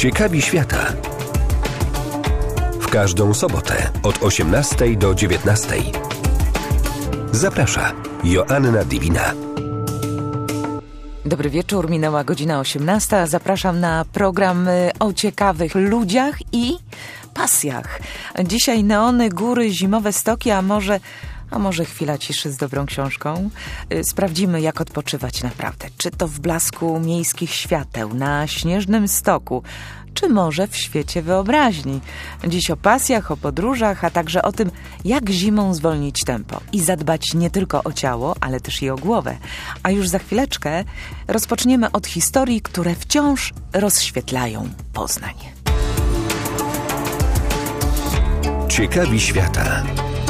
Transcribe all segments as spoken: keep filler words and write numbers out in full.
Ciekawi świata. W każdą sobotę od osiemnastej do dziewiętnastej. Zaprasza Joanna Dywina. Dobry wieczór, minęła godzina osiemnasta. Zapraszam na program o ciekawych ludziach i pasjach. Dzisiaj neony, góry, zimowe stoki, a może... A może chwila ciszy z dobrą książką? Sprawdzimy, jak odpoczywać naprawdę. Czy to w blasku miejskich świateł, na śnieżnym stoku, czy może w świecie wyobraźni. Dziś o pasjach, o podróżach, a także o tym, jak zimą zwolnić tempo i zadbać nie tylko o ciało, ale też i o głowę. A już za chwileczkę rozpoczniemy od historii, które wciąż rozświetlają Poznań. Ciekawi świata.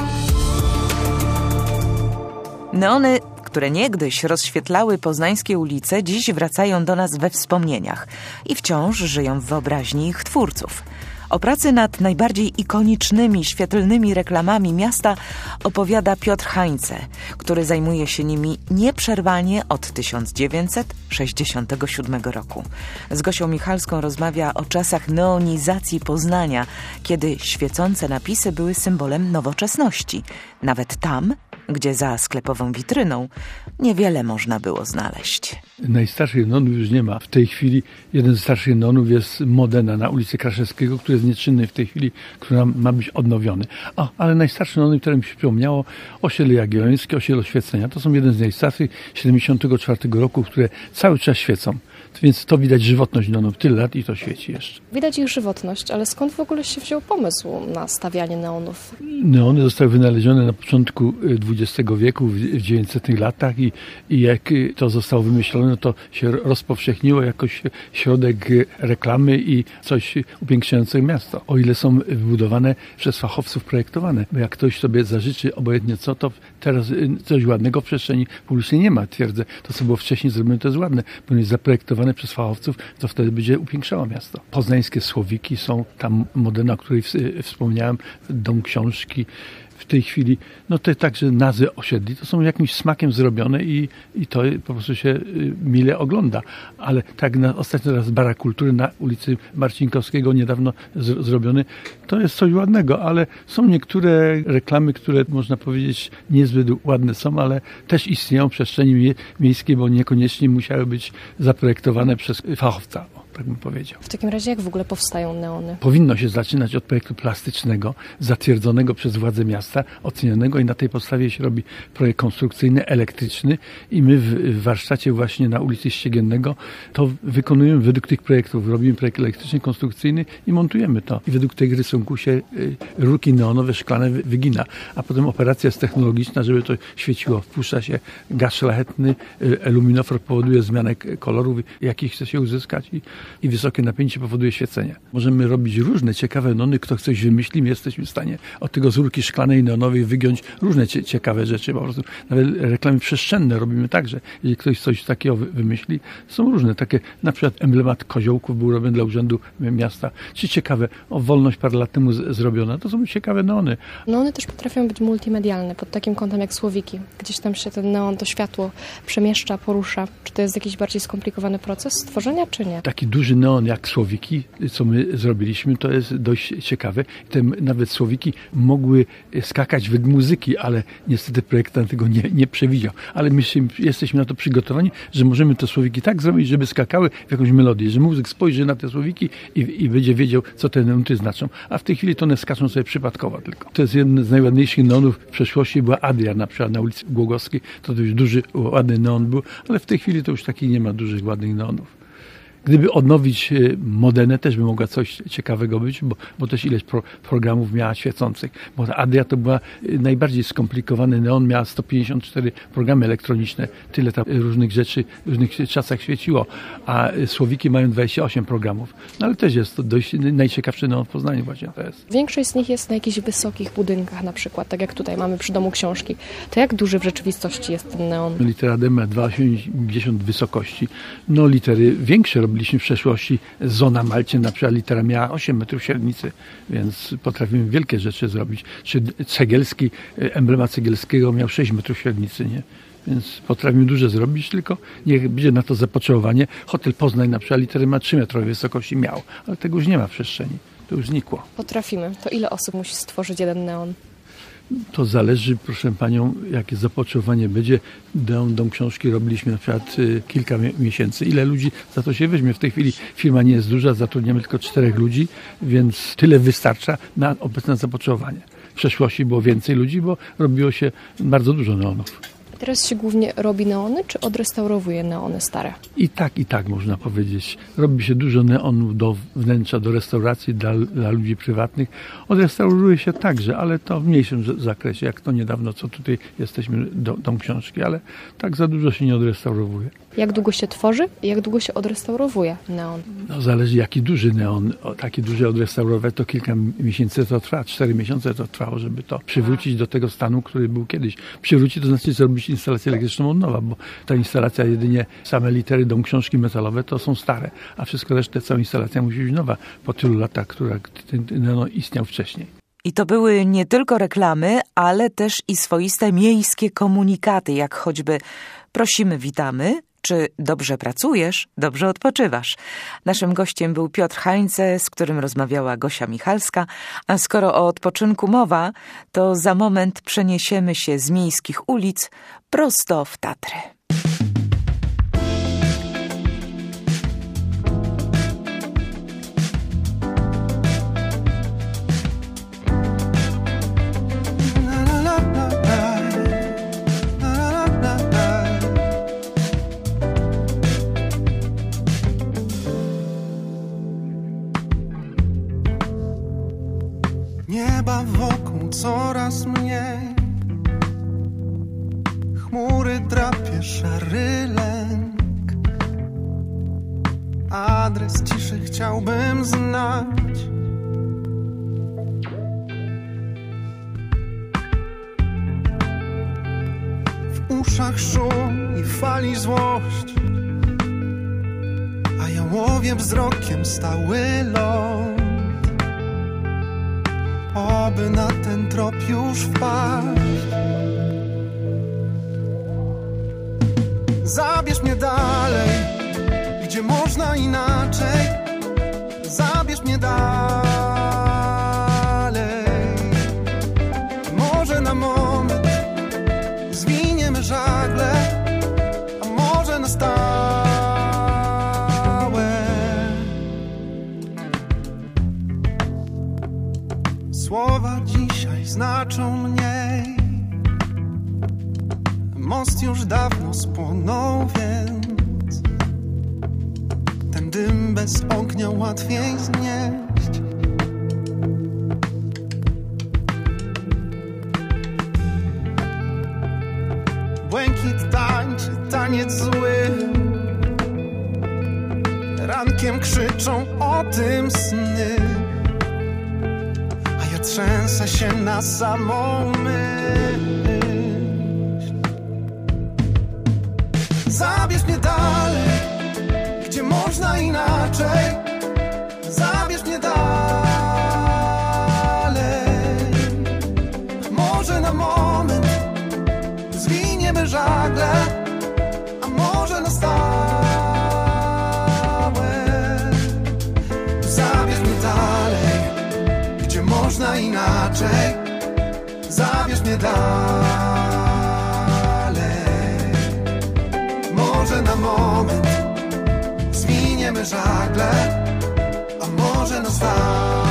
Neony, które niegdyś rozświetlały poznańskie ulice, dziś wracają do nas we wspomnieniach i wciąż żyją w wyobraźni ich twórców. O pracy nad najbardziej ikonicznymi, świetlnymi reklamami miasta opowiada Piotr Hańce, który zajmuje się nimi nieprzerwanie od tysiąc dziewięćset sześćdziesiątego siódmego roku. Z Gosią Michalską rozmawia o czasach neonizacji Poznania, kiedy świecące napisy były symbolem nowoczesności. Nawet tam, gdzie za sklepową witryną niewiele można było znaleźć. Najstarszych neonów już nie ma. W tej chwili jeden z starszych neonów jest Modena na ulicy Kraszewskiego, który jest nieczynny w tej chwili, który ma być odnowiony. O, ale najstarsze neony, które mi się przypomniało, osiedle Jagiellońskie, osiedle Oświecenia. To są jeden z najstarszych, siedemdziesiątego czwartego roku, które cały czas świecą. Więc to widać żywotność neonów. Tyle lat i to świeci jeszcze. Widać ich żywotność, ale skąd w ogóle się wziął pomysł na stawianie neonów? Neony zostały wynalezione na początku dwudziestego wieku, w dziewięćsetnych latach i, i jak to zostało wymyślone, to się rozpowszechniło jako środek reklamy i coś upiększającego miasta. O ile są wybudowane przez fachowców projektowane. Bo jak ktoś sobie zażyczy obojętnie co, to teraz coś ładnego w przestrzeni publicznej nie ma. Twierdzę, to co było wcześniej zrobione, to jest ładne, bo jest zaprojektowane przez fachowców, to wtedy będzie upiększało miasto. Poznańskie słowiki są, tam Modena, o której wspomniałem, Dom Książki. W tej chwili, no te także nazwy osiedli, to są jakimś smakiem zrobione i, i to po prostu się mile ogląda. Ale tak na ostatnio raz Barak Kultury na ulicy Marcinkowskiego niedawno z, zrobiony, to jest coś ładnego, ale są niektóre reklamy, które można powiedzieć niezbyt ładne są, ale też istnieją w przestrzeni mie- miejskiej, bo niekoniecznie musiały być zaprojektowane przez fachowca. Tak bym powiedział. W takim razie jak w ogóle powstają neony? Powinno się zaczynać od projektu plastycznego, zatwierdzonego przez władze miasta, ocenionego i na tej podstawie się robi projekt konstrukcyjny, elektryczny i my w warsztacie właśnie na ulicy Ściegiennego to wykonujemy według tych projektów. Robimy projekt elektryczny, konstrukcyjny i montujemy to. I według tego rysunku się rurki neonowe, szklane wygina. A potem operacja jest technologiczna, żeby to świeciło. Wpuszcza się gaz szlachetny, luminofor powoduje zmianę kolorów, jakich chce się uzyskać i i wysokie napięcie powoduje świecenie. Możemy robić różne ciekawe neony, kto coś wymyśli, my jesteśmy w stanie od tego z rurki szklanej neonowej wygiąć różne cie- ciekawe rzeczy. Po prostu nawet reklamy przestrzenne robimy także. Jeżeli ktoś coś takiego wy- wymyśli, są różne. Takie na przykład emblemat koziołków był robiony dla Urzędu Miasta. Czy ciekawe, o wolność parę lat temu z- zrobiona. To są ciekawe neony. Neony też potrafią być multimedialne, pod takim kątem jak słowiki. Gdzieś tam się ten neon, to światło przemieszcza, porusza. Czy to jest jakiś bardziej skomplikowany proces stworzenia, czy nie? Taki duży neon jak słowiki, co my zrobiliśmy, to jest dość ciekawe. Te nawet słowiki mogły skakać według muzyki, ale niestety projektant tego nie, nie przewidział. Ale my się, jesteśmy na to przygotowani, że możemy te słowiki tak zrobić, żeby skakały w jakąś melodię, że muzyk spojrzy na te słowiki i, i będzie wiedział, co te neony znaczą. A w tej chwili to one skaczą sobie przypadkowo tylko. To jest jeden z najładniejszych neonów w przeszłości, była Adria na przykład na ulicy Głogowskiej. To dość duży, ładny neon był, ale w tej chwili to już takich nie ma dużych, ładnych neonów. Gdyby odnowić Modenę, też by mogła coś ciekawego być, bo, bo też ileś pro, programów miała świecących. Bo ta Adria to była najbardziej skomplikowany neon, miała sto pięćdziesiąt cztery programy elektroniczne. Tyle tam różnych rzeczy w różnych czasach świeciło. A słowiki mają dwadzieścia osiem programów. No ale też jest to dość najciekawszy neon w Poznaniu właśnie to jest. Większość z nich jest na jakichś wysokich budynkach na przykład, tak jak tutaj mamy przy Domu Książki. To jak duży w rzeczywistości jest ten neon? Litera D ma dwa przecinek osiemdziesiąt wysokości. No litery większe robiliśmy w przeszłości. Zona Malcie na przykład litera miała osiem metrów średnicy, więc potrafimy wielkie rzeczy zrobić. Czy Cegielski, emblemat Cegielskiego miał sześć metrów średnicy, nie? Więc potrafimy dużo zrobić, tylko niech będzie na to zapotrzebowanie. Hotel Poznań na przykład litery ma trzy metry wysokości miał, ale tego już nie ma w przestrzeni. To już znikło. Potrafimy. To ile osób musi stworzyć jeden neon? To zależy, proszę panią, jakie zapotrzebowanie będzie. Dom, dom książki robiliśmy na przykład y, kilka mi- miesięcy. Ile ludzi za to się weźmie? W tej chwili firma nie jest duża, zatrudniamy tylko czterech ludzi, więc tyle wystarcza na obecne zapotrzebowanie. W przeszłości było więcej ludzi, bo robiło się bardzo dużo neonów. Teraz się głównie robi neony, czy odrestaurowuje neony stare? I tak, i tak można powiedzieć. Robi się dużo neonów do wnętrza, do restauracji dla, dla ludzi prywatnych. Odrestauruje się także, ale to w mniejszym z- zakresie, jak to niedawno, co tutaj jesteśmy, do, dom książki, ale tak za dużo się nie odrestaurowuje. Jak długo się tworzy i jak długo się odrestaurowuje neon? No zależy jaki duży neon, o, taki duży odrestaurować, to kilka miesięcy to trwa, cztery miesiące to trwało, żeby to przywrócić do tego stanu, który był kiedyś. Przywrócić to znaczy zrobić instalację elektryczną od nowa, bo ta instalacja jedynie same litery dom książki metalowe to są stare, a wszystko resztę, cała instalacja musi być nowa po tylu latach, która ten neon istniał wcześniej. I to były nie tylko reklamy, ale też i swoiste miejskie komunikaty, jak choćby prosimy, witamy, czy dobrze pracujesz, dobrze odpoczywasz. Naszym gościem był Piotr Hańce, z którym rozmawiała Gosia Michalska. A skoro o odpoczynku mowa, to za moment przeniesiemy się z miejskich ulic prosto w Tatry. Nieba wokół coraz mniej, chmury drapie szary lęk. Adres ciszy chciałbym znać. W uszach szum i fali złość, a ja łowię wzrokiem stały ląd. Oby na ten trop już wpaść. Zabierz mnie dalej, gdzie można inaczej. Zabierz mnie dalej. Może na moment zwiniemy żagle, a może na stałe. Słowa dzisiaj znaczą mniej. Most już dawno spłonął, więc ten dym bez ognia łatwiej znieść. Błękit tańczy taniec zły. Rankiem krzyczą o tym sny, trzęsę się na samą myśl. Zabierz mnie dalej, gdzie można inaczej. Zabierz mnie dalej. Może na moment zwiniemy żagle, a może na stałe. Zabierz mnie dalej, można inaczej. Zabierz mnie dalej. Może na moment zwiniemy żagle, a może na stałe.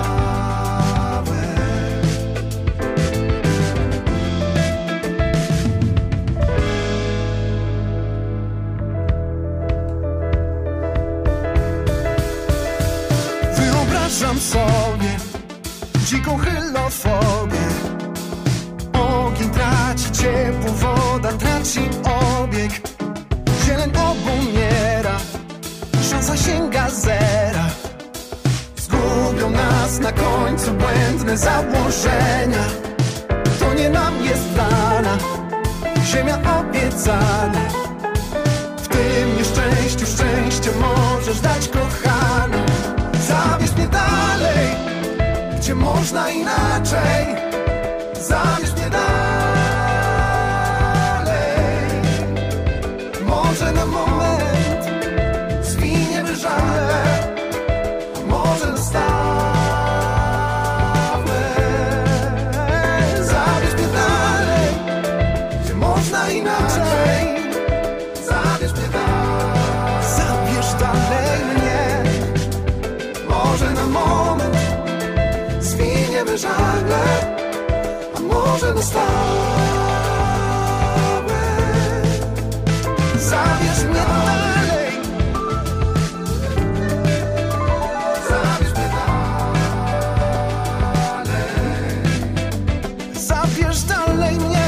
Wyobrażam sobie dziką hylofobię. Ogień traci ciepło, woda traci obieg. Zieleń obumiera, szansa sięga zera. Zgubią nas na końcu błędne założenia. To nie nam jest dana ziemia obiecana. W tym nieszczęściu szczęście możesz dać, kochana. Zabierz mnie dalej, gdzie można inaczej. Zabierz mnie dalej. Zmienimy żagle, a może na stałe. Zabierz mnie dalej, zabierz mnie dalej, zabierz dalej mnie.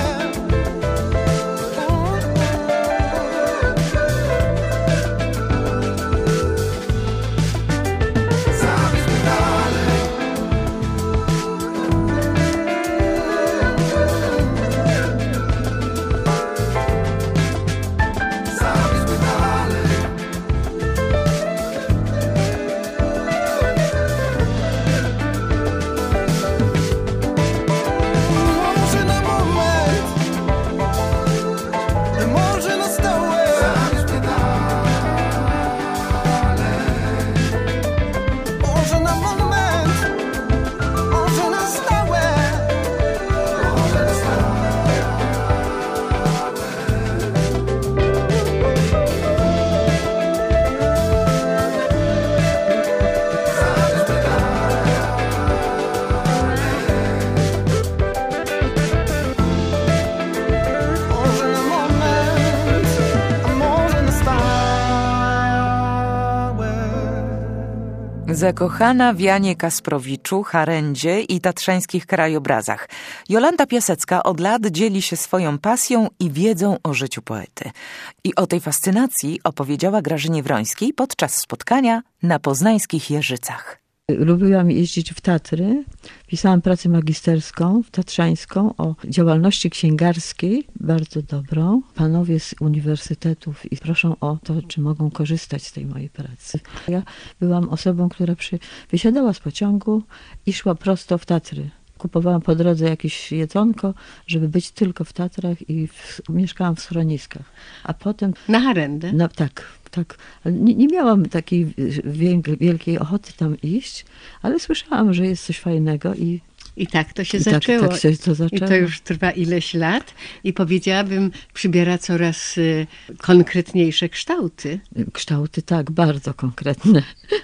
Zakochana w Janie Kasprowiczu, Harendzie i tatrzańskich krajobrazach. Jolanta Piasecka od lat dzieli się swoją pasją i wiedzą o życiu poety. I o tej fascynacji opowiedziała Grażynie Wrońskiej podczas spotkania na poznańskich Jeżycach. Lubiłam jeździć w Tatry. Pisałam pracę magisterską, tatrzańską, o działalności księgarskiej, bardzo dobrą. Panowie z uniwersytetów i proszą o to, czy mogą korzystać z tej mojej pracy. Ja byłam osobą, która przy, wysiadała z pociągu i szła prosto w Tatry. Kupowałam po drodze jakieś jedzonko, żeby być tylko w Tatrach i w, mieszkałam w schroniskach. A potem... Na Harendę? No tak, tak. Nie, nie miałam takiej wielkiej ochoty tam iść, ale słyszałam, że jest coś fajnego i... I tak to się I zaczęło. Tak, tak się to zaczęło. I to już trwa ileś lat i powiedziałabym, przybiera coraz y, konkretniejsze kształty. Kształty, tak, bardzo konkretne.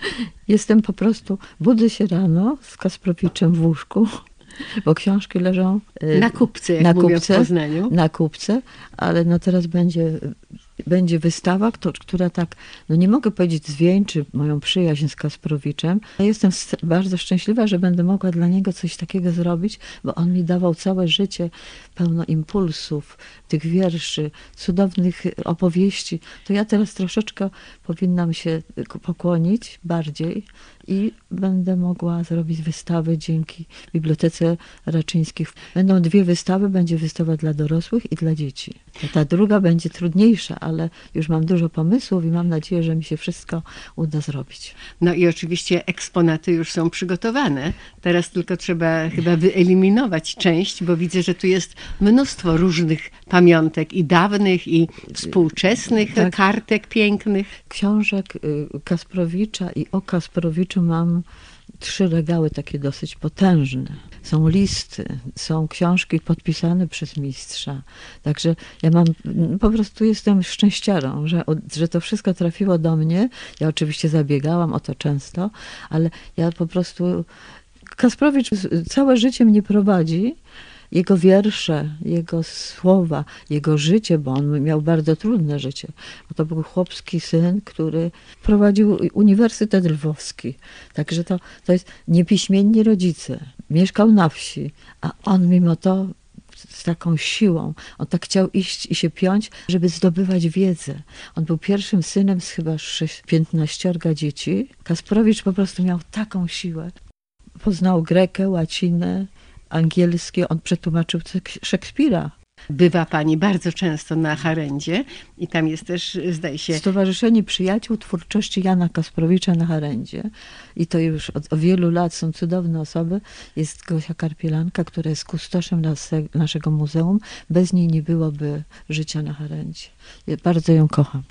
Jestem po prostu, budzę się rano z Kasprowiczem w łóżku, bo książki leżą... Y, na kupce, jak na mówią kupce, w Poznaniu. Na kupce, ale no teraz będzie... Będzie wystawa, która tak, no nie mogę powiedzieć zwieńczy moją przyjaźń z Kasprowiczem. Ja jestem bardzo szczęśliwa, że będę mogła dla niego coś takiego zrobić, bo on mi dawał całe życie pełno impulsów, tych wierszy, cudownych opowieści. To ja teraz troszeczkę powinnam się pokłonić bardziej i będę mogła zrobić wystawy dzięki Bibliotece Raczyńskich. Będą dwie wystawy, będzie wystawa dla dorosłych i dla dzieci. Ta druga będzie trudniejsza, ale już mam dużo pomysłów i mam nadzieję, że mi się wszystko uda zrobić. No i oczywiście eksponaty już są przygotowane. Teraz tylko trzeba chyba wyeliminować część, bo widzę, że tu jest mnóstwo różnych pamiątek i dawnych, i współczesnych, tak. Kartek pięknych. Książek Kasprowicza i o Kasprowiczu mam trzy regały takie dosyć potężne. Są listy, są książki podpisane przez mistrza. Także ja mam, po prostu jestem szczęściarą, że, że to wszystko trafiło do mnie. Ja oczywiście zabiegałam o to często, ale ja po prostu... Kasprowicz całe życie mnie prowadzi. Jego wiersze, jego słowa, jego życie, bo on miał bardzo trudne życie. Bo to był chłopski syn, który prowadził Uniwersytet Lwowski. Także to, to jest niepiśmienni rodzice. Mieszkał na wsi, a on mimo to z taką siłą, on tak chciał iść i się piąć, żeby zdobywać wiedzę. On był pierwszym synem z chyba piętnaściorga dzieci. Kasprowicz po prostu miał taką siłę. Poznał grekę, łacinę, angielskie, on przetłumaczył Szekspira. Bywa pani bardzo często na Harendzie i tam jest też, zdaje się... Stowarzyszenie Przyjaciół Twórczości Jana Kasprowicza na Harendzie. I to już od wielu lat są cudowne osoby. Jest Gosia Karpielanka, która jest kustoszem nas, naszego muzeum. Bez niej nie byłoby życia na Harendzie. Ja bardzo ją kocham.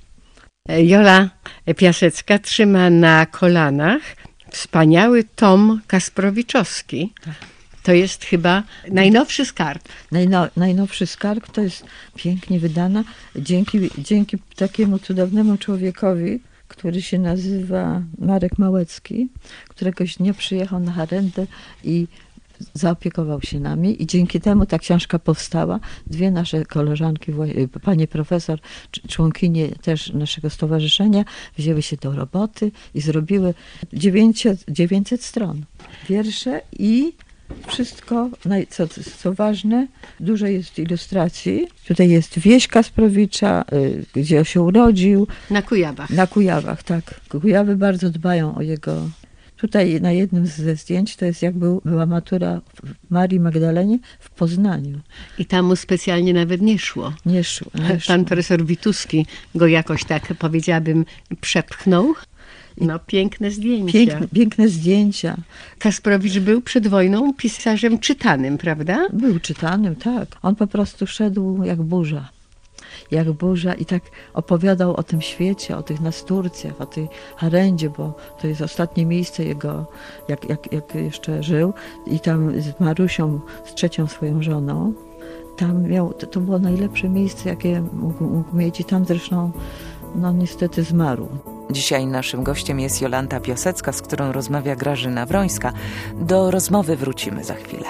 Jola Piasecka trzyma na kolanach wspaniały tom kasprowiczowski. Tak. To jest chyba najnowszy skarb. Najno, najnowszy skarb to jest pięknie wydana dzięki, dzięki takiemu cudownemu człowiekowi, który się nazywa Marek Małecki, któregoś dnia przyjechał na Harendę i zaopiekował się nami i dzięki temu ta książka powstała. Dwie nasze koleżanki, pani profesor, członkinie też naszego stowarzyszenia, wzięły się do roboty i zrobiły dziewięćset stron. Wiersze i wszystko, co, co ważne, dużo jest ilustracji. Tutaj jest wieś Kasprowicza, gdzie się urodził. Na Kujawach. Na Kujawach, tak. Kujawy bardzo dbają o jego... Tutaj na jednym ze zdjęć to jest jak był, była matura w Marii Magdalenie w Poznaniu. I tam mu specjalnie nawet nie szło. Nie szło. Nie szło. Pan profesor Wituski go jakoś tak, powiedziałabym, przepchnął. No, piękne zdjęcia. Piękne, piękne zdjęcia. Kasprowicz był przed wojną pisarzem czytanym, prawda? Był czytanym, tak. On po prostu szedł jak burza. Jak burza i tak opowiadał o tym świecie, o tych nasturcjach, o tej harendzie, bo to jest ostatnie miejsce jego, jak, jak, jak jeszcze żył. I tam z Marusią, z trzecią swoją żoną, tam miał, to, to było najlepsze miejsce, jakie mógł, mógł mieć i tam zresztą no niestety zmarł. Dzisiaj naszym gościem jest Jolanta Piasecka, z którą rozmawia Grażyna Wrońska. Do rozmowy wrócimy za chwilę.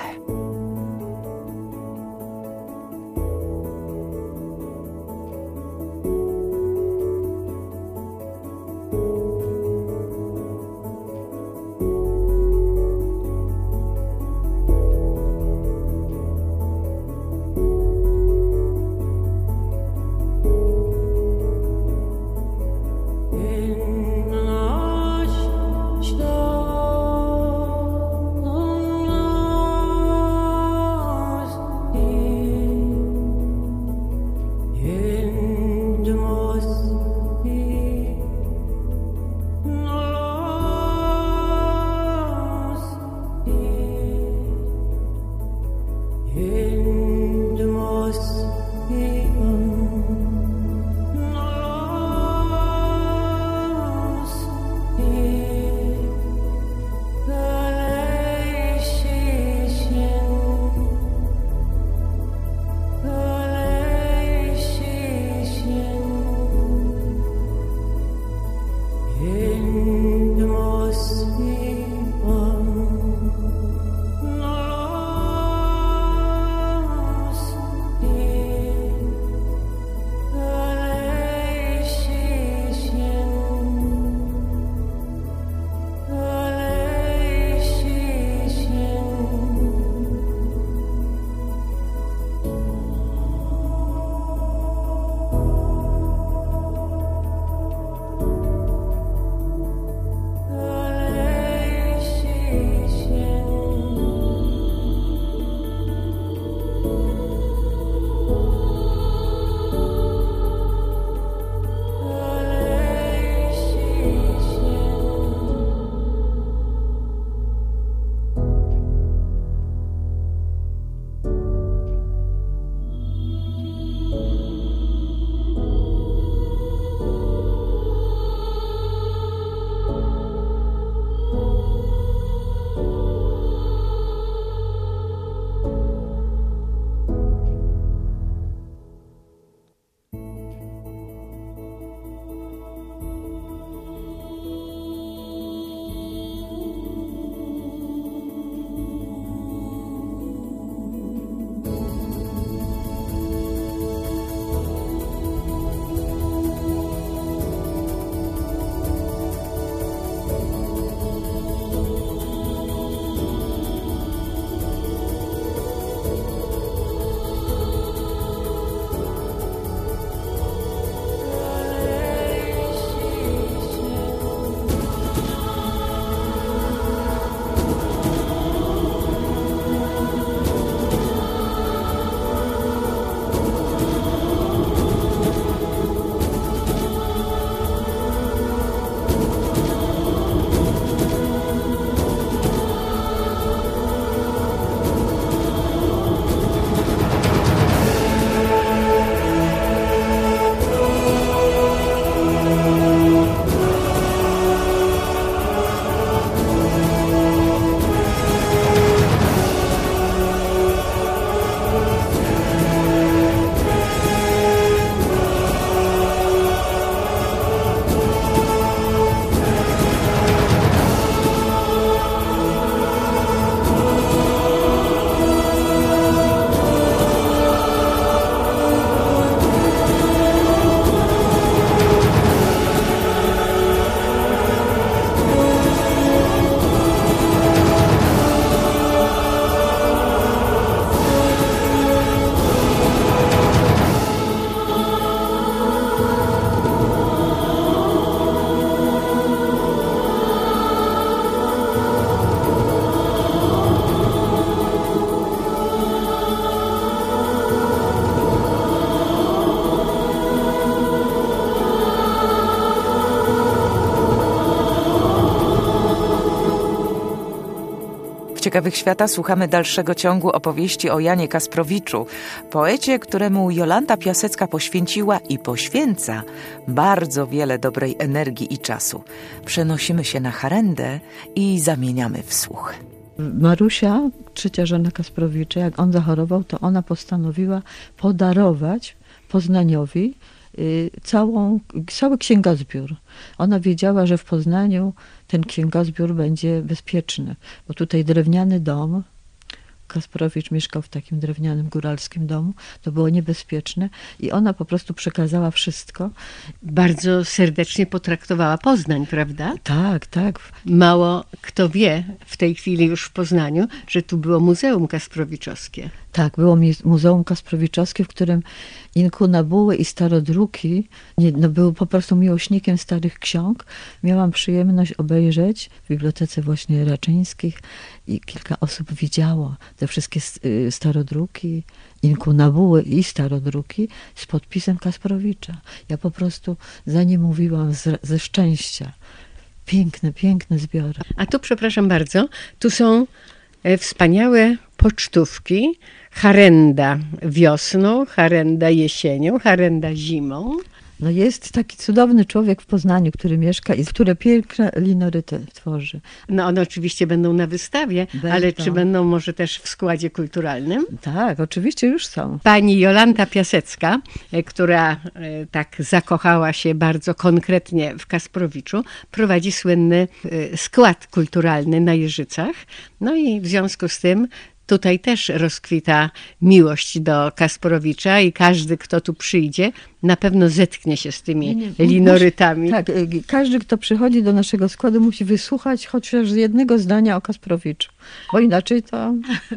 W Ciekawych Świata słuchamy dalszego ciągu opowieści o Janie Kasprowiczu, poecie, któremu Jolanta Piasecka poświęciła i poświęca bardzo wiele dobrej energii i czasu. Przenosimy się na Harendę i zamieniamy w słuch. Marusia, trzecia żona Kasprowicza, jak on zachorował, to ona postanowiła podarować Poznaniowi y, całą, cały księgozbiór. Ona wiedziała, że w Poznaniu ten księgozbiór będzie bezpieczny, bo tutaj drewniany dom, Kasprowicz mieszkał w takim drewnianym góralskim domu, to było niebezpieczne i ona po prostu przekazała wszystko. Bardzo serdecznie potraktowała Poznań, prawda? Tak, tak. Mało kto wie w tej chwili już w Poznaniu, że tu było Muzeum Kasprowiczowskie. Tak, było Muzeum Kasprowiczowskie, w którym inkunabuły i starodruki, nie, no, był po prostu miłośnikiem starych ksiąg. Miałam przyjemność obejrzeć w Bibliotece właśnie Raczyńskich i kilka osób widziało te wszystkie starodruki, inkunabuły i starodruki z podpisem Kasprowicza. Ja po prostu za nie mówiłam z, ze szczęścia. Piękne, piękne zbiory. A tu, przepraszam bardzo, tu są e, wspaniałe pocztówki. Harenda wiosną, harenda jesienią, harenda zimą. No jest taki cudowny człowiek w Poznaniu, który mieszka i który piękne linoryty tworzy. No one oczywiście będą na wystawie, Będą. ale czy będą może też w składzie kulturalnym? Tak, oczywiście już są. Pani Jolanta Piasecka, e, która e, tak zakochała się bardzo konkretnie w Kasprowiczu, prowadzi słynny e, skład kulturalny na Jeżycach. No i w związku z tym tutaj też rozkwita miłość do Kasprowicza i każdy, kto tu przyjdzie, na pewno zetknie się z tymi Nie, nie, linorytami. Musi, tak, każdy, kto przychodzi do naszego składu, musi wysłuchać chociaż jednego zdania o Kasprowiczu, bo inaczej to...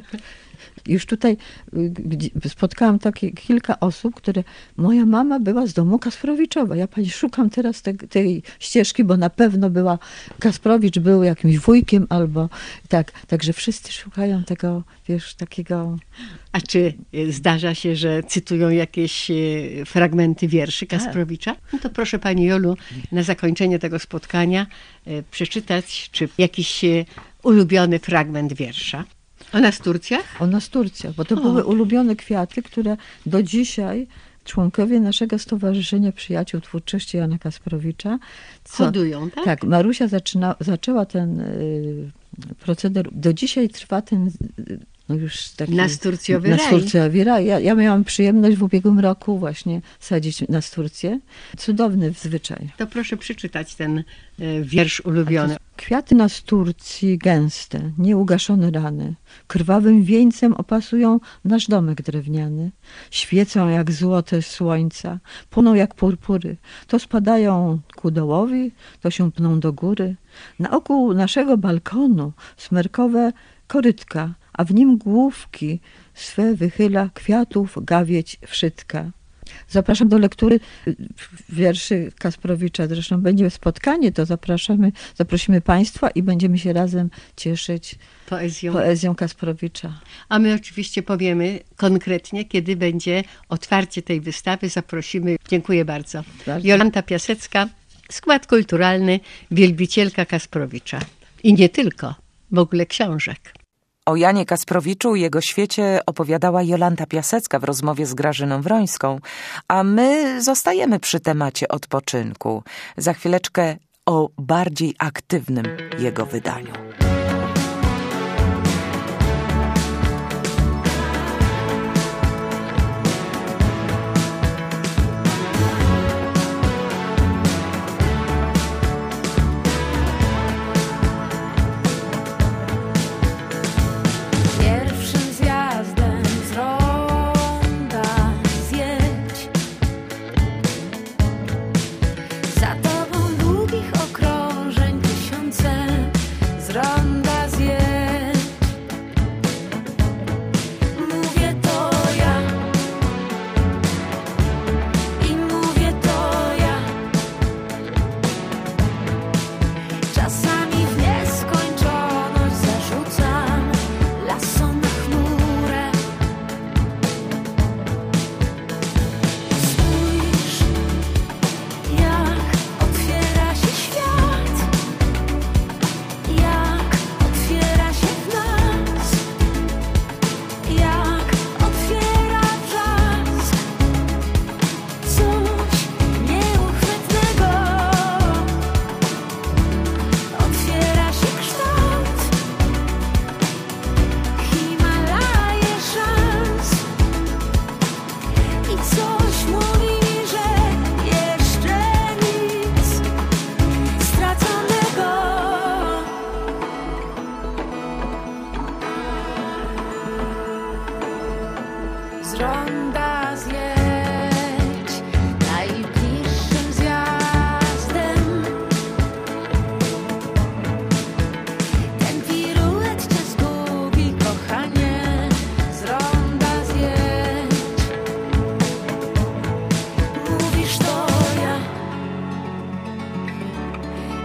Już tutaj spotkałam takie kilka osób, które... Moja mama była z domu Kasprowiczowa. Ja pani szukam teraz te, tej ścieżki, bo na pewno była... Kasprowicz był jakimś wujkiem albo... Tak, także wszyscy szukają tego, wiesz, takiego... A czy zdarza się, że cytują jakieś fragmenty wierszy Kasprowicza? No to proszę pani Jolu, na zakończenie tego spotkania przeczytać, czy jakiś ulubiony fragment wiersza. O Nasturcjach? O Nasturcjach, bo to o. były ulubione kwiaty, które do dzisiaj członkowie naszego Stowarzyszenia Przyjaciół Twórczości Jana Kasprowicza co, hodują, tak? Tak, Marusia zaczyna, zaczęła ten y, proceder. Do dzisiaj trwa ten y, no już taki... Nasturcjowy raj. Nasturcjowy raj. Ja, ja miałam przyjemność w ubiegłym roku właśnie sadzić nasturcję. Cudowny zwyczaj. To proszę przeczytać ten y, wiersz ulubiony. Kwiaty nasturcji gęste, nieugaszone rany, krwawym wieńcem opasują nasz domek drewniany. Świecą jak złote słońca, płoną jak purpury. To spadają ku dołowi, to się pną do góry. Na oku naszego balkonu smerkowe korytka, a w nim główki swe wychyla kwiatów gawieć wszytka. Zapraszam do lektury wierszy Kasprowicza. Zresztą będzie spotkanie, to zapraszamy, zaprosimy Państwa i będziemy się razem cieszyć poezją. poezją Kasprowicza. A my oczywiście powiemy konkretnie, kiedy będzie otwarcie tej wystawy. Zaprosimy. Dziękuję bardzo. bardzo. Jolanta Piasecka, skład kulturalny, wielbicielka Kasprowicza. I nie tylko, w ogóle książek. O Janie Kasprowiczu i jego świecie opowiadała Jolanta Piasecka w rozmowie z Grażyną Wrońską, a my zostajemy przy temacie odpoczynku. Za chwileczkę o bardziej aktywnym jego wydaniu. Za tobą długich okrążeń tysiące, z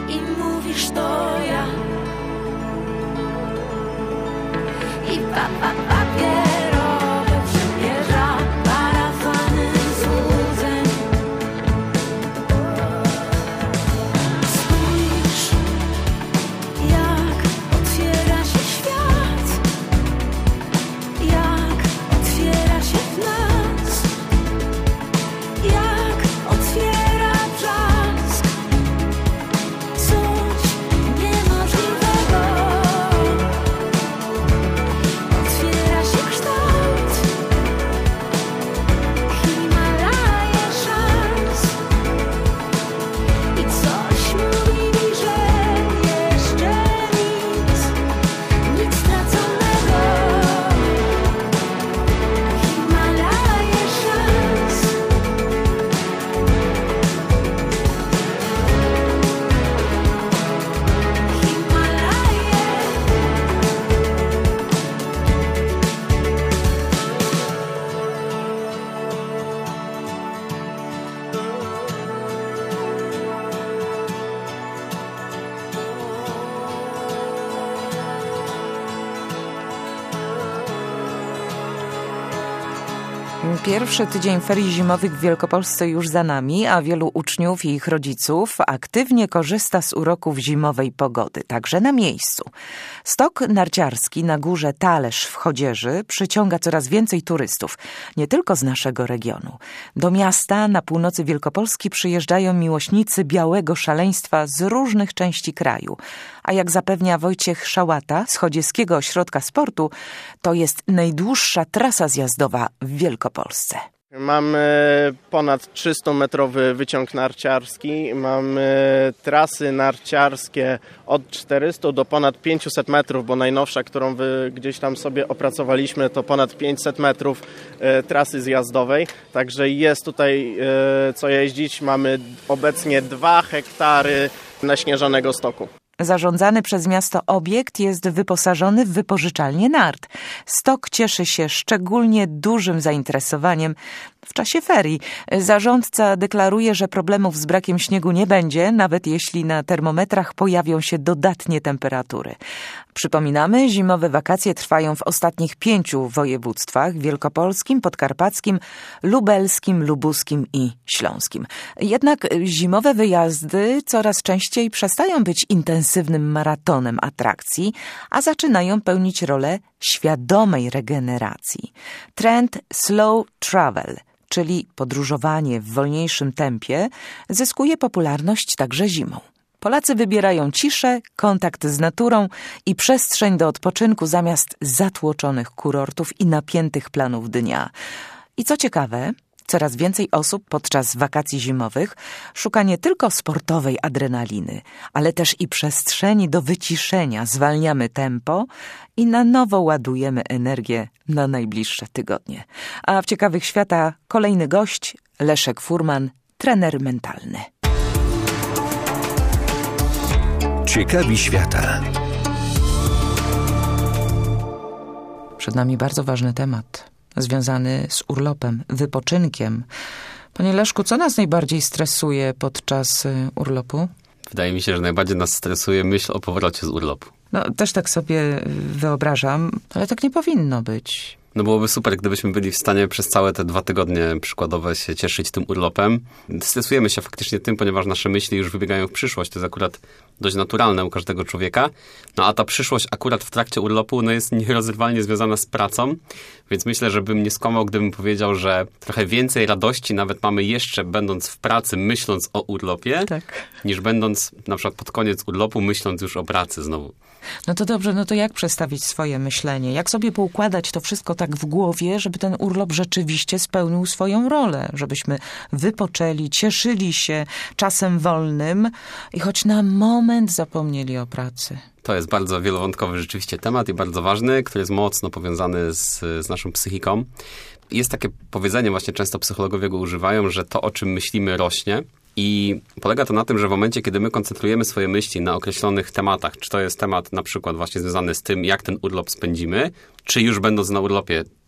i mówisz to ja. I pa, pa, papierowe przymierza parafany złudzeń. Spójrz, jak otwiera się świat, jak otwiera się w nas, jak otwiera brzask coś niemożliwego. Otwiera się kształt, Himalaje szans i coś mówi mi, że jeszcze nic, nic straconego. Himalaje szans. Pierwszy tydzień ferii zimowych w Wielkopolsce już za nami, a wielu uczniów i ich rodziców aktywnie korzysta z uroków zimowej pogody, także na miejscu. Stok narciarski na górze Talerz w Chodzieży przyciąga coraz więcej turystów, nie tylko z naszego regionu. Do miasta na północy Wielkopolski przyjeżdżają miłośnicy białego szaleństwa z różnych części kraju. A jak zapewnia Wojciech Szałata z Chodzieskiego Ośrodka Sportu, to jest najdłuższa trasa zjazdowa w Wielkopolsce. Mamy ponad trzystumetrowy wyciąg narciarski, mamy trasy narciarskie od czterystu do ponad pięciuset metrów, bo najnowsza, którą wy gdzieś tam sobie opracowaliśmy, to ponad pięćset metrów e, trasy zjazdowej. Także jest tutaj e, co jeździć. Mamy obecnie dwa hektary naśnieżonego stoku. Zarządzany przez miasto obiekt jest wyposażony w wypożyczalnię nart. Stok cieszy się szczególnie dużym zainteresowaniem w czasie ferii. Zarządca deklaruje, że problemów z brakiem śniegu nie będzie, nawet jeśli na termometrach pojawią się dodatnie temperatury. Przypominamy, zimowe wakacje trwają w ostatnich pięciu województwach: wielkopolskim, podkarpackim, lubelskim, lubuskim i śląskim. Jednak zimowe wyjazdy coraz częściej przestają być intensywnym maratonem atrakcji, a zaczynają pełnić rolę świadomej regeneracji. Trend slow travel, czyli podróżowanie w wolniejszym tempie, zyskuje popularność także zimą. Polacy wybierają ciszę, kontakt z naturą i przestrzeń do odpoczynku zamiast zatłoczonych kurortów i napiętych planów dnia. I co ciekawe, coraz więcej osób podczas wakacji zimowych szuka nie tylko sportowej adrenaliny, ale też i przestrzeni do wyciszenia. Zwalniamy tempo i na nowo ładujemy energię na najbliższe tygodnie. A w Ciekawych Świata kolejny gość, Leszek Furman, trener mentalny. Ciekawi Świata. Przed nami bardzo ważny temat, związany z urlopem, wypoczynkiem. Panie Leszku, co nas najbardziej stresuje podczas urlopu? Wydaje mi się, że najbardziej nas stresuje myśl o powrocie z urlopu. No, też tak sobie wyobrażam, ale tak nie powinno być. No byłoby super, gdybyśmy byli w stanie przez całe te dwa tygodnie przykładowe się cieszyć tym urlopem. Stresujemy się faktycznie tym, ponieważ nasze myśli już wybiegają w przyszłość. To jest akurat dość naturalne u każdego człowieka. No a ta przyszłość akurat w trakcie urlopu no, jest nierozerwalnie związana z pracą. Więc myślę, że bym nie skłamał, gdybym powiedział, że trochę więcej radości nawet mamy jeszcze będąc w pracy, myśląc o urlopie, tak, niż będąc na przykład pod koniec urlopu, myśląc już o pracy znowu. No to dobrze, no to jak przestawić swoje myślenie? Jak sobie poukładać to wszystko tak w głowie, żeby ten urlop rzeczywiście spełnił swoją rolę? Żebyśmy wypoczęli, cieszyli się czasem wolnym i choć na moment zapomnieli o pracy. To jest bardzo wielowątkowy rzeczywiście temat i bardzo ważny, który jest mocno powiązany z, z naszą psychiką. Jest takie powiedzenie, właśnie często psychologowie go używają, że to, o czym myślimy, rośnie. I polega to na tym, że w momencie, kiedy my koncentrujemy swoje myśli na określonych tematach, czy to jest temat na przykład właśnie związany z tym, jak ten urlop spędzimy, czy już będąc na urlopie,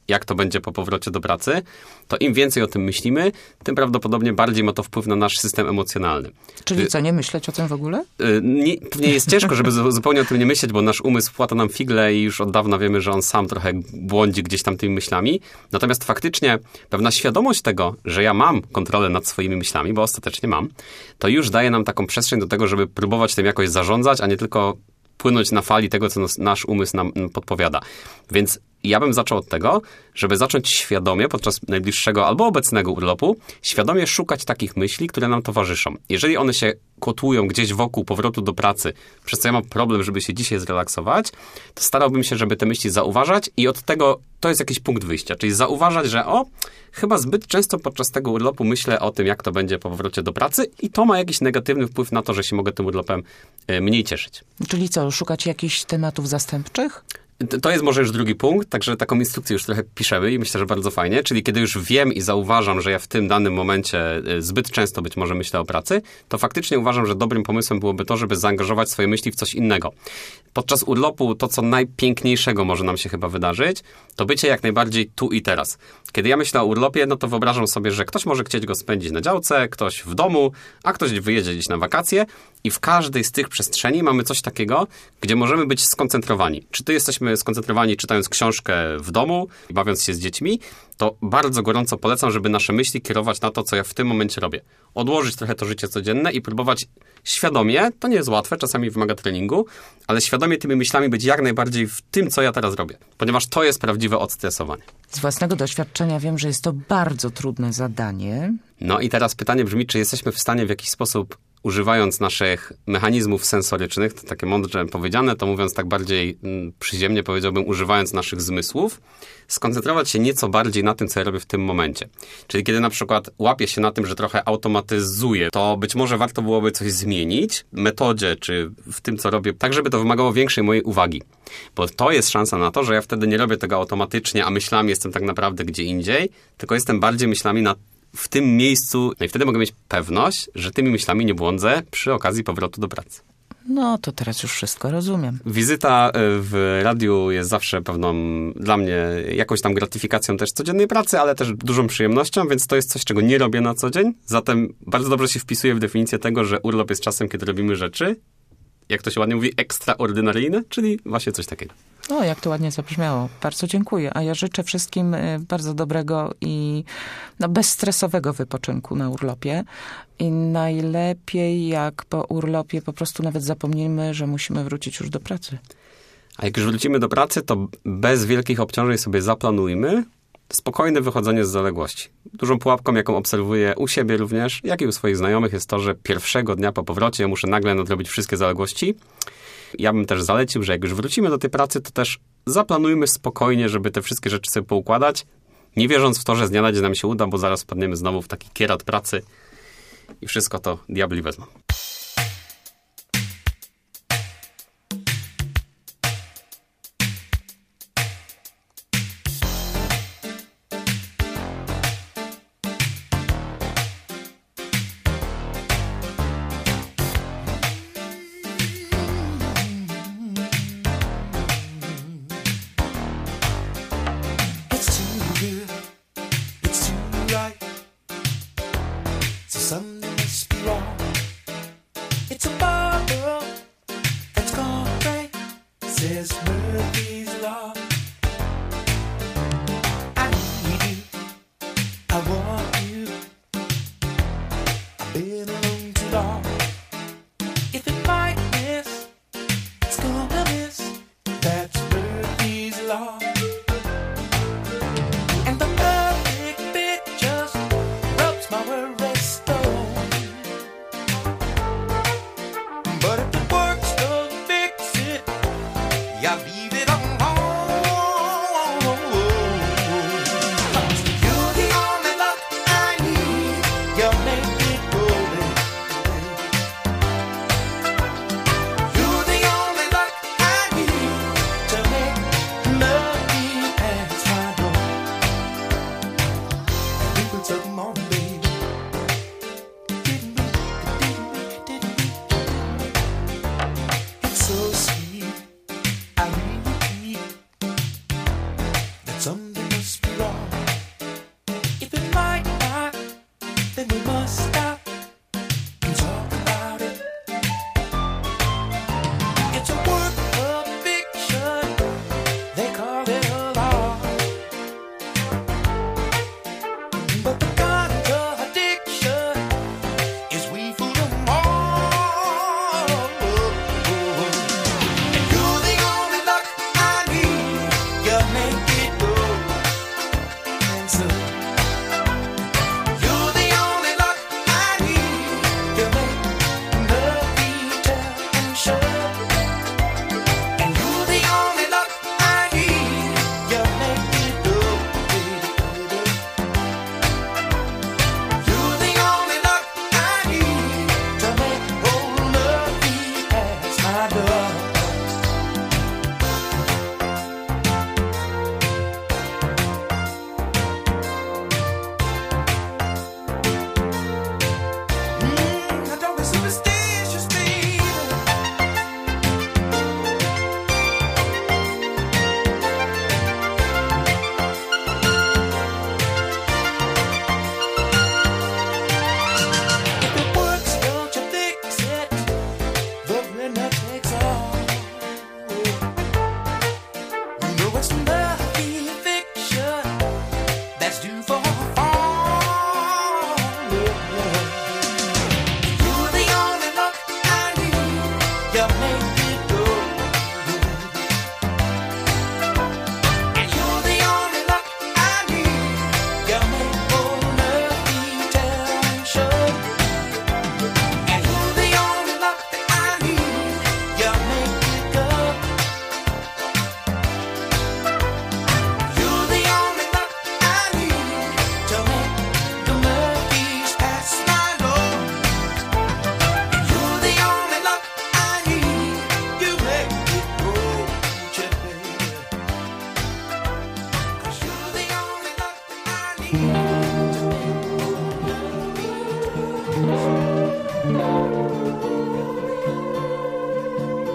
jak to będzie po powrocie do pracy, to im więcej o tym myślimy, tym prawdopodobnie bardziej ma to wpływ na nasz system emocjonalny. Czyli co, nie myśleć o tym w ogóle? Nie, pewnie jest ciężko, żeby zupełnie o tym nie myśleć, bo nasz umysł płata nam figle i już od dawna wiemy, że on sam trochę błądzi gdzieś tam tymi myślami. Natomiast faktycznie pewna świadomość tego, że ja mam kontrolę nad swoimi myślami, bo ostatecznie mam, to już daje nam taką przestrzeń do tego, żeby próbować tym jakoś zarządzać, a nie tylko płynąć na fali tego, co nas, nasz umysł nam podpowiada. Więc ja bym zaczął od tego, żeby zacząć świadomie podczas najbliższego albo obecnego urlopu, świadomie szukać takich myśli, które nam towarzyszą. Jeżeli one się kotłują gdzieś wokół powrotu do pracy, przez co ja mam problem, żeby się dzisiaj zrelaksować, to starałbym się, żeby te myśli zauważać i od tego to jest jakiś punkt wyjścia. Czyli zauważać, że o, chyba zbyt często podczas tego urlopu myślę o tym, jak to będzie po powrocie do pracy i to ma jakiś negatywny wpływ na to, że się mogę tym urlopem mniej cieszyć. Czyli co, szukać jakichś tematów zastępczych? To jest może już drugi punkt, także taką instrukcję już trochę piszemy i myślę, że bardzo fajnie. Czyli kiedy już wiem i zauważam, że ja w tym danym momencie zbyt często być może myślę o pracy, to faktycznie uważam, że dobrym pomysłem byłoby to, żeby zaangażować swoje myśli w coś innego. Podczas urlopu to, co najpiękniejszego może nam się chyba wydarzyć, to bycie jak najbardziej tu i teraz. Kiedy ja myślę o urlopie, no to wyobrażam sobie, że ktoś może chcieć go spędzić na działce, ktoś w domu, a ktoś wyjedzie gdzieś na wakacje i w każdej z tych przestrzeni mamy coś takiego, gdzie możemy być skoncentrowani. Czy to jesteśmy skoncentrowani czytając książkę w domu, bawiąc się z dziećmi, to bardzo gorąco polecam, żeby nasze myśli kierować na to, co ja w tym momencie robię. Odłożyć trochę to życie codzienne i próbować świadomie, to nie jest łatwe, czasami wymaga treningu, ale świadomie tymi myślami być jak najbardziej w tym, co ja teraz robię. Ponieważ to jest prawdziwe odstresowanie. Z własnego doświadczenia wiem, że jest to bardzo trudne zadanie. No i teraz pytanie brzmi, czy jesteśmy w stanie w jakiś sposób, używając naszych mechanizmów sensorycznych, to takie mądrze powiedziane, to mówiąc tak bardziej mm, przyziemnie powiedziałbym, używając naszych zmysłów, skoncentrować się nieco bardziej na tym, co ja robię w tym momencie. Czyli kiedy na przykład łapię się na tym, że trochę automatyzuję, to być może warto byłoby coś zmienić w metodzie, czy w tym, co robię, tak żeby to wymagało większej mojej uwagi. Bo to jest szansa na to, że ja wtedy nie robię tego automatycznie, a myślami jestem tak naprawdę gdzie indziej, tylko jestem bardziej myślami na w tym miejscu, no i wtedy mogę mieć pewność, że tymi myślami nie błądzę przy okazji powrotu do pracy. No, to teraz już wszystko rozumiem. Wizyta w radiu jest zawsze pewną, dla mnie, jakąś tam gratyfikacją też codziennej pracy, ale też dużą przyjemnością, więc to jest coś, czego nie robię na co dzień. Zatem bardzo dobrze się wpisuje w definicję tego, że urlop jest czasem, kiedy robimy rzeczy, jak to się ładnie mówi, ekstraordynaryjne, czyli właśnie coś takiego. O, jak to ładnie zabrzmiało. Bardzo dziękuję. A ja życzę wszystkim bardzo dobrego i no, bezstresowego wypoczynku na urlopie. I najlepiej, jak po urlopie po prostu nawet zapomnimy, że musimy wrócić już do pracy. A jak już wrócimy do pracy, to bez wielkich obciążeń sobie zaplanujmy spokojne wychodzenie z zaległości. Dużą pułapką, jaką obserwuję u siebie również, jak i u swoich znajomych, jest to, że pierwszego dnia po powrocie ja muszę nagle nadrobić wszystkie zaległości. Ja bym też zalecił, że jak już wrócimy do tej pracy, to też zaplanujmy spokojnie, żeby te wszystkie rzeczy sobie poukładać, nie wierząc w to, że z dnia na dzień nam się uda, bo zaraz wpadniemy znowu w taki kierat pracy i wszystko to diabli wezmą. Something must be wrong. It's a bottle that's gone right, says Murphy's Law. I need you, I want you, I've been alone too long. If it might miss, it's gonna miss, that's Murphy's Law. And the perfect fit just rubs my worries. But if it works, don't fix it. Yeah, leave it alone.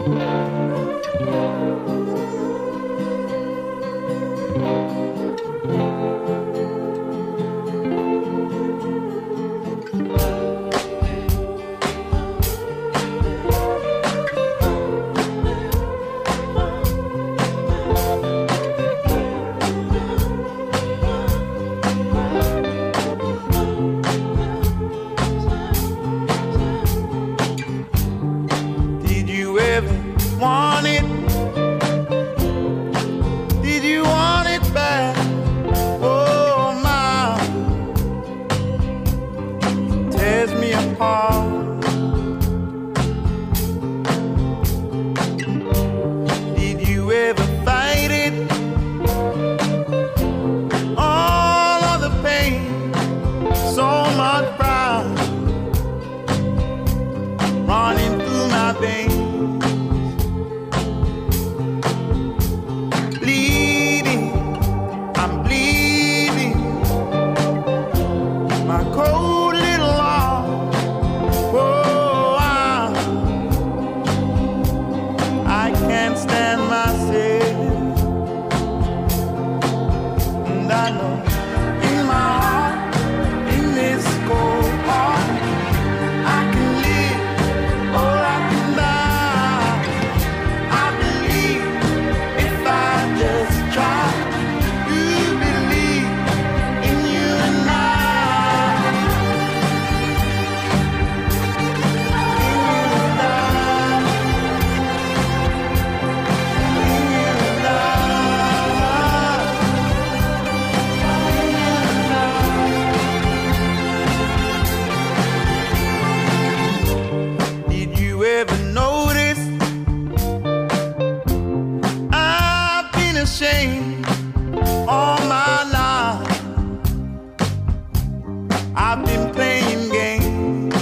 Did you ever want it? Did you want it back? Oh my, tears me apart. Did you ever fight it? All of the pain, so much pride running through my veins. Bleeding, I'm bleeding. My cold little heart. Oh, I, I can't stand myself. And I know in my heart, in this cold heart, I can live or I can die. I believe if I just try. You believe in you and I. In you and I. In you and I. Did you ever notice I've been ashamed all my life? I've been playing games.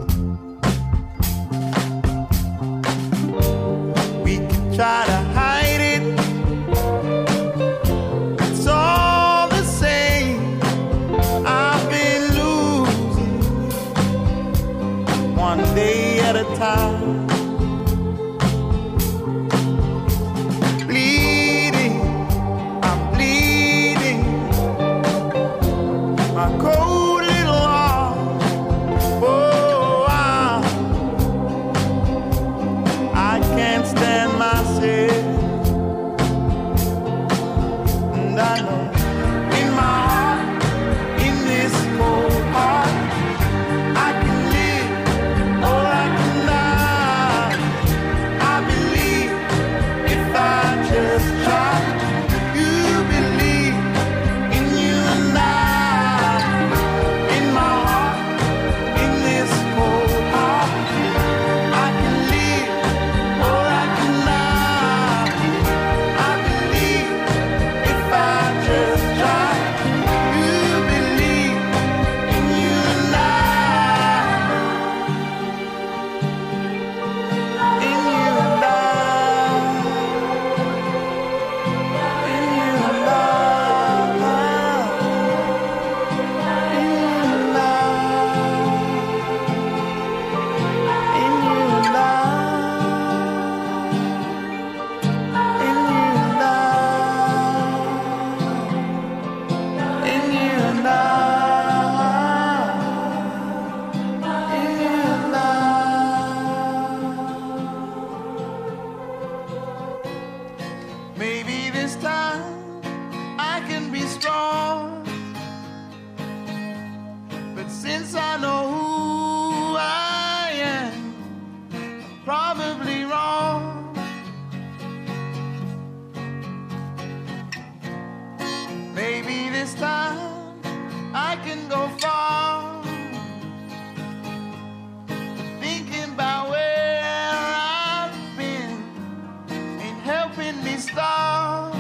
We could try to hide it. It's all the same. I've been losing one day at a time. Bleeding, I'm bleeding. My cold little heart. Oh, I, I can't stand myself. And I know in my heart, in this cold heart, I can live or I can die. I believe if I just try. You believe in you and I. In my heart, in this cold heart, I can live or I can die. I believe if I just try. You believe in you and I. In you and I. In you and I. In you and I. In you and I. In you and I. In you and I. In you and I. Maybe this time I can be strong, but since I know who I am, I'm probably wrong. Maybe this time I can go far, thinking about where I've been ain't helping me start.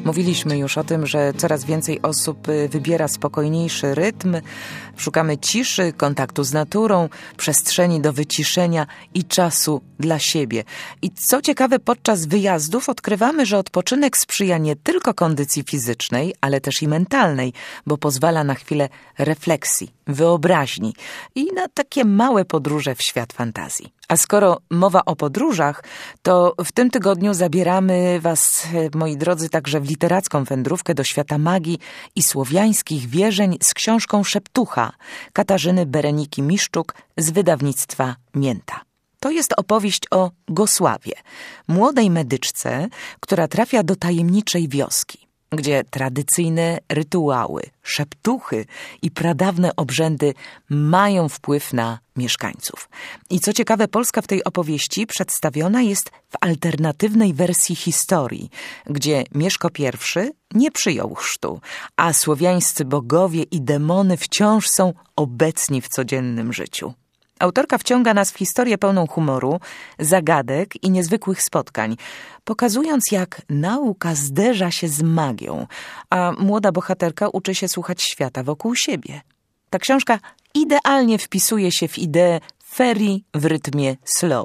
Mówiliśmy już o tym, że coraz więcej osób y, wybiera spokojniejszy rytm. Szukamy ciszy, kontaktu z naturą, przestrzeni do wyciszenia i czasu dla siebie. I co ciekawe, podczas wyjazdów odkrywamy, że odpoczynek sprzyja nie tylko kondycji fizycznej, ale też i mentalnej, bo pozwala na chwilę refleksji, wyobraźni i na takie małe podróże w świat fantazji. A skoro mowa o podróżach, to w tym tygodniu zabieramy Was, moi drodzy, także w literacką wędrówkę do świata magii i słowiańskich wierzeń z książką Szeptucha Katarzyny Bereniki Miszczuk z wydawnictwa Mięta. To jest opowieść o Gosławie, młodej medyczce, która trafia do tajemniczej wioski, gdzie tradycyjne rytuały, szeptuchy i pradawne obrzędy mają wpływ na mieszkańców. I co ciekawe, Polska w tej opowieści przedstawiona jest w alternatywnej wersji historii, gdzie Mieszko I nie przyjął chrztu, a słowiańscy bogowie i demony wciąż są obecni w codziennym życiu. Autorka wciąga nas w historię pełną humoru, zagadek i niezwykłych spotkań, pokazując, jak nauka zderza się z magią, a młoda bohaterka uczy się słuchać świata wokół siebie. Ta książka idealnie wpisuje się w ideę ferii w rytmie slow.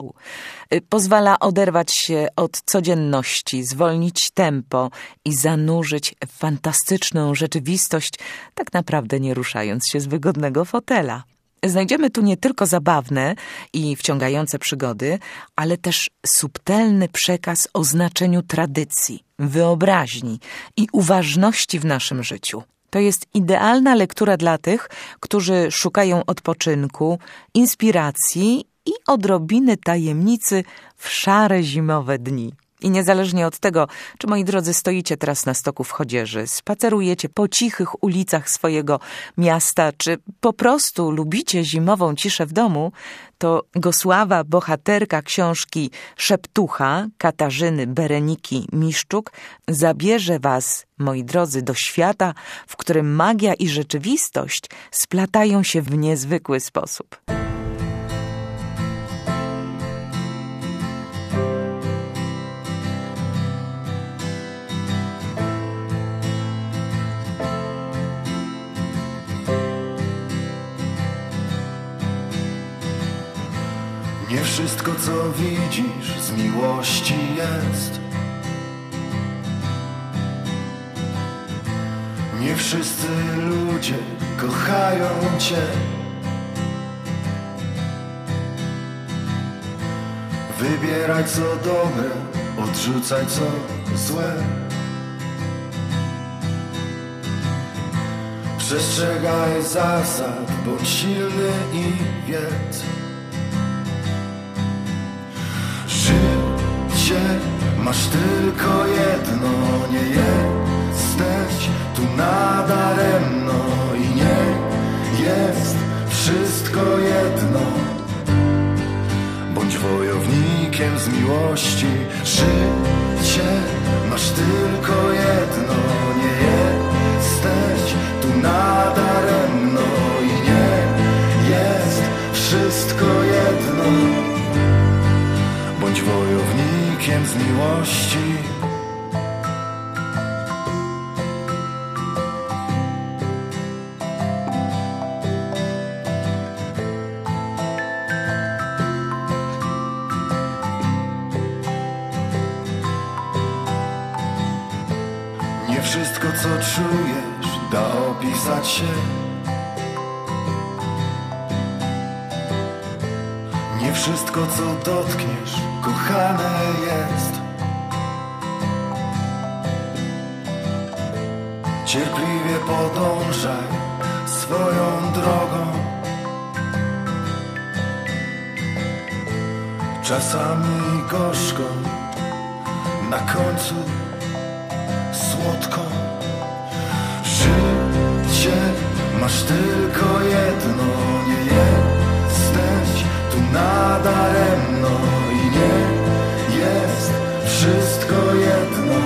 Pozwala oderwać się od codzienności, zwolnić tempo i zanurzyć w fantastyczną rzeczywistość, tak naprawdę nie ruszając się z wygodnego fotela. Znajdziemy tu nie tylko zabawne i wciągające przygody, ale też subtelny przekaz o znaczeniu tradycji, wyobraźni i uważności w naszym życiu. To jest idealna lektura dla tych, którzy szukają odpoczynku, inspiracji i odrobiny tajemnicy w szare zimowe dni. I niezależnie od tego, czy, moi drodzy, stoicie teraz na stoku w Chodzieży, spacerujecie po cichych ulicach swojego miasta, czy po prostu lubicie zimową ciszę w domu, to Gosława, bohaterka książki Szeptucha Katarzyny Bereniki Miszczuk, zabierze was, moi drodzy, do świata, w którym magia i rzeczywistość splatają się w niezwykły sposób. Nie wszystko, co widzisz, z miłości jest. Nie wszyscy ludzie kochają cię. Wybieraj, co dobre, odrzucaj, co złe. Przestrzegaj zasad, bądź silny i wiedz. Życie masz tylko jedno, nie jesteś tu nadaremno i nie jest wszystko jedno. Bądź wojownikiem z miłości. Życie masz tylko jedno, nie jesteś tu nadaremno i nie jest wszystko jedno. Bądź wojownikiem z miłości. Nie wszystko, co czujesz, da opisać się. Nie wszystko, co dotkniesz, kochane jest. Cierpliwie podążaj swoją drogą. Czasami gorzką, na końcu słodką. Życie masz tylko jedno, nie jesteś tu nadaremno i nie jest wszystko jedno.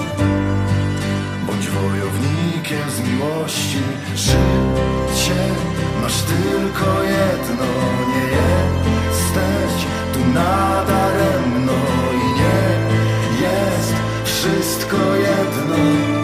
Bądź wojownikiem z miłości. Życie masz tylko jedno, nie jesteś tu nadaremno i nie jest wszystko jedno.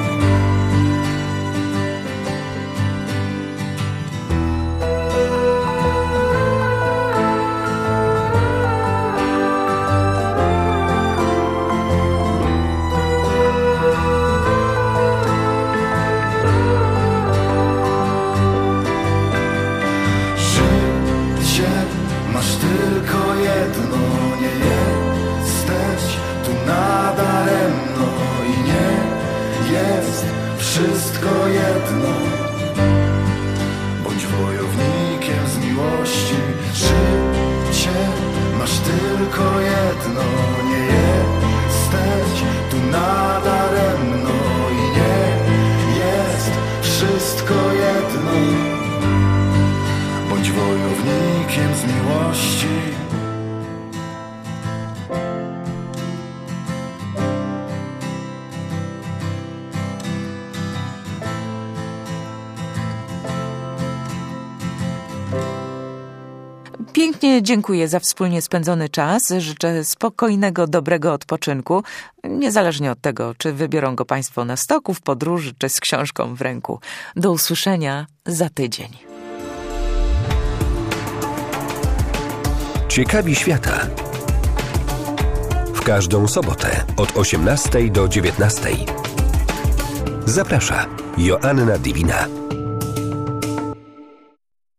Pięknie dziękuję za wspólnie spędzony czas. Życzę spokojnego, dobrego odpoczynku, niezależnie od tego, czy wybiorą go Państwo na stoku, w podróży, czy z książką w ręku. Do usłyszenia za tydzień. Ciekawi świata. W każdą sobotę od osiemnastej do dziewiętnastej. Zaprasza Joanna Dywina.